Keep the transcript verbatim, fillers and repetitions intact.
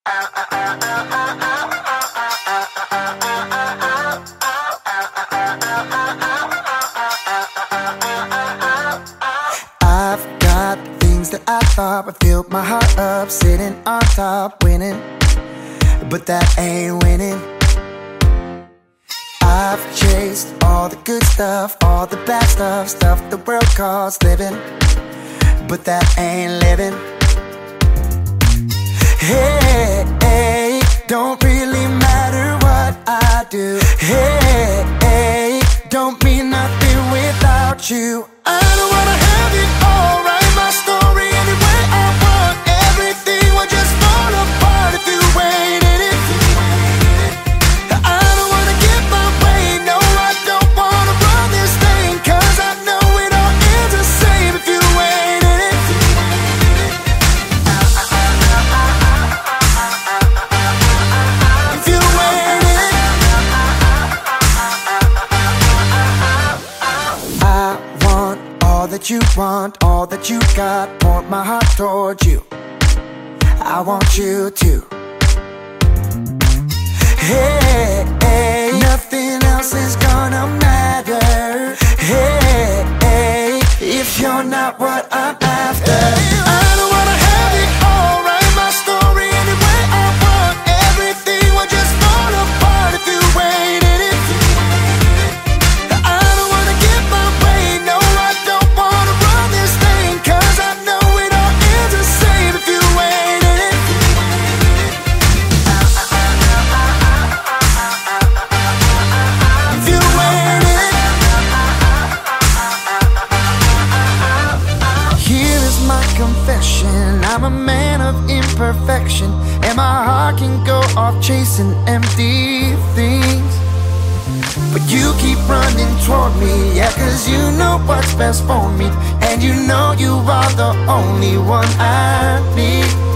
I've got things that I thought would fill my heart up, sitting on top, winning, but that ain't winning. I've chased all the good stuff, all the bad stuff, stuff the world calls living, but that ain't living. Hey, hey, don't really matter what I do. Hey, hey, don't mean nothing without you. I don't wanna have it all, write my story any way I want. Everything will just fall apart if you waited it. I don't wanna get my way, no I don't wanna run this thing, cause I know it all ends the same if you waited it. If you waited it. I want all that you want, all that you got, point my heart towards you. I want you to. Hey, hey, nothing else is gonna matter. Hey, hey, if you're not what I'm after. I don't wanna have it all, write my story any way I want. Everything will just fall apart if you waited it. I don't wanna get my way, no I don't wanna run this thing, cause I know it all ends the same if you waited it. If you waited it. Here is my confession, I'm a man of imperfection, and my heart can go off chasing empty things. But you keep running toward me, yeah, cause you know what's best for me, and you know you are the only one I need.